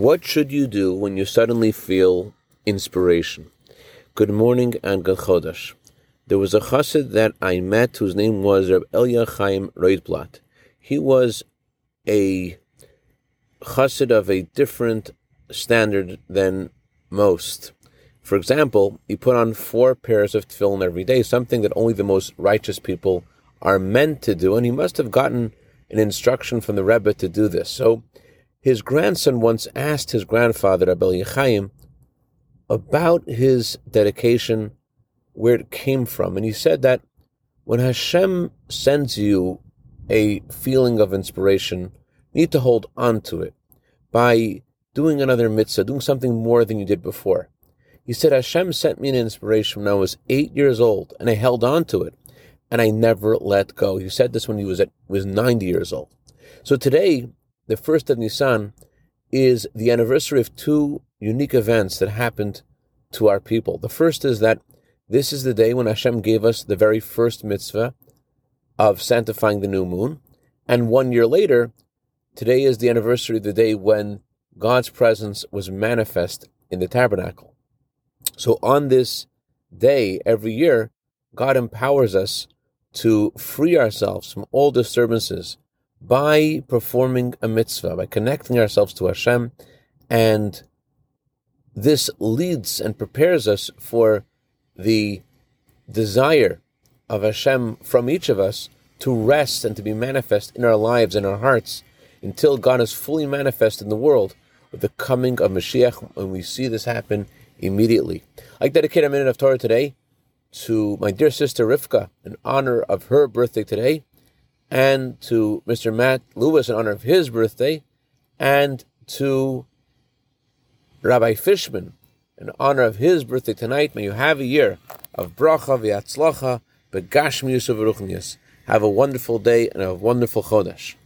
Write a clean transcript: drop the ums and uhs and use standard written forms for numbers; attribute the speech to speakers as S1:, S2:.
S1: What should you do when you suddenly feel inspiration? Good morning and good chodesh. There was a chassid that I met whose name was Reb Elia Chaim Reutblatt. He was a chassid of a different standard than most. For example, he put on 4 pairs of tefillin every day, something that only the most righteous people are meant to do, and he must have gotten an instruction from the Rebbe to do this. So his grandson once asked his grandfather, Reb Elia Chaim, about his dedication, where it came from. And he said that when Hashem sends you a feeling of inspiration, you need to hold on to it by doing another mitzvah, doing something more than you did before. He said, Hashem sent me an inspiration when I was 8 years old, and I held on to it, and I never let go. He said this when he was 90 years old. So today, the 1st of Nisan, is the anniversary of 2 unique events that happened to our people. The first is that this is the day when Hashem gave us the very first mitzvah of sanctifying the new moon. And 1 year later, today is the anniversary of the day when God's presence was manifest in the tabernacle. So on this day, every year, God empowers us to free ourselves from all disturbances by performing a mitzvah, by connecting ourselves to Hashem, and this leads and prepares us for the desire of Hashem from each of us to rest and to be manifest in our lives and our hearts until God is fully manifest in the world with the coming of Mashiach, and we see this happen immediately. I'd like to dedicate a minute of Torah today to my dear sister Rivka in honor of her birthday today, and to Mr. Matt Lewis in honor of his birthday, and to Rabbi Fishman in honor of his birthday tonight. May you have a year of bracha v'yatzlacha, begashmius u'veruchnius. Have a wonderful day and a wonderful chodesh.